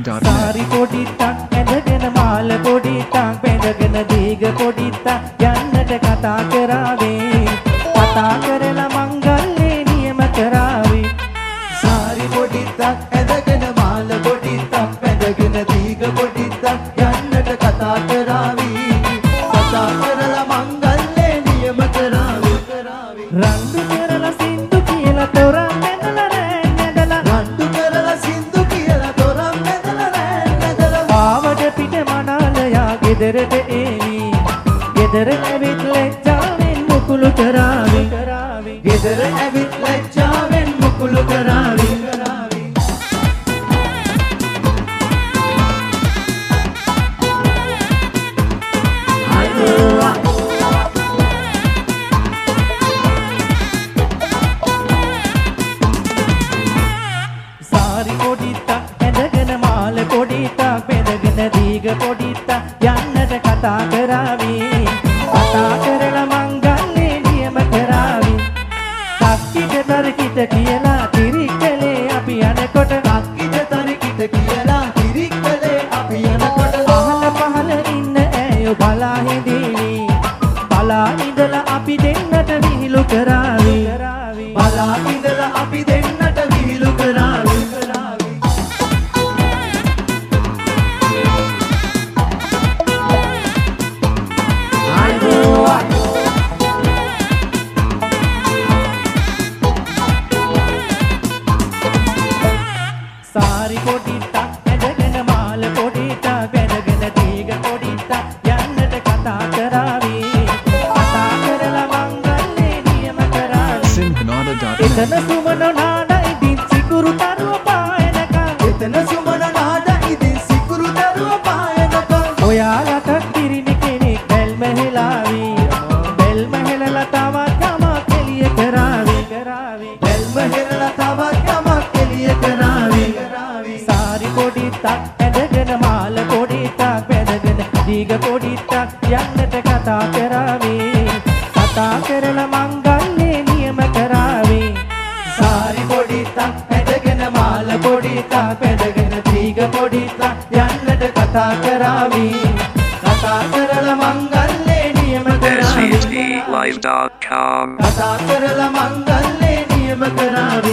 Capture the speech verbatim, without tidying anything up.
dot net. Sari poditak ඇඳගෙන මාල පොඩිටක් බැඳගෙන දීග පොඩිටක් යන්නට කතා කරාවේ කතා කරලා මංගල්‍යේ නියම කරාවේ Sari poditak ඇඳගෙන මාල පොඩිටක් බැඳගෙන දීග පොඩිටක් යන්නට කතා කරාවේ කතා කරලා මංගල්‍යේ නියම කරාවේ රණ්ඩු කරලා සින්දු කියලා තොරන් ඇඳලා රැන් ඇඳලා රණ්ඩු කරලා සින්දු කියලා තොරන් ඇඳලා රැන් ඇඳලා ආවට පිට මනාලයා ගෙදරට එවි ගෙදර ඇවිත් ලැජ්ජාවෙන් මුකුළු කරාවේ ගෙදර ඇවිත් ලැජ්ජාවෙන් මුකුළු කරාවේ සාරි පොඩිටක් ඇඳගෙන මාල පොඩිටක් බැඳගෙන දීග පොඩිටක් යන්නට කතා කරාවේ කතා කරලා මංගල්‍යේ නියම කරාවේ කක්කිට තරකිට කියලා තිරික්කලේ අපි යනකොට කක්කිට තරකිට කියලා තිරික්කලේ අපි යනකොට පහල පහල ඉන්න ඇයෝ බලා හිඳිනි බලා ඉඳලා අපි දෙන්නට විහිළු කරාවේ බලා ඉඳලා අපි දෙන්නට විහිළු කරාවේ සාරි පොඩිටක් ඇඳගෙන මාල පොඩිටක් බැඳගෙන දීග පොඩිටක් යන්නට කතා කරාවේ කතා කරලා මංගල්‍යේ නියම කරාවේ Simhanada dot net. එතන සුමන නාඩ ඉදින් සිකුරු තරුව පායනකම් එතන සුමන නාඩ ඉදින් සිකුරු තරුව පායනකම් ඔයාලට පිරිණි කෙනෙක් බැල්ම හෙලාවී බැල්ම හෙලලා තවත් යමක් එළිය කරාවේ බැල්ම හෙලලා තවත් යමක් එළිය කරාවේ සාරි පොඩිටක් ඇඳගෙන මාල පොඩිටක් බැඳගෙන දීග පොඩිටක් යන්නට කතා කරාවේ කතා කරලා මංගල්‍යේ නියම කරාවේ සාරි පොඩිටක් ඇඳගෙන මාල පොඩිටක් බැඳගෙන දීග පොඩිටක් යන්නට කතා කරාවේ කතා කරලා මංගල්‍යේ නියම කරාවේ S V T live dot com කතා කරලා මංගල්‍යේ නියම කරාවේ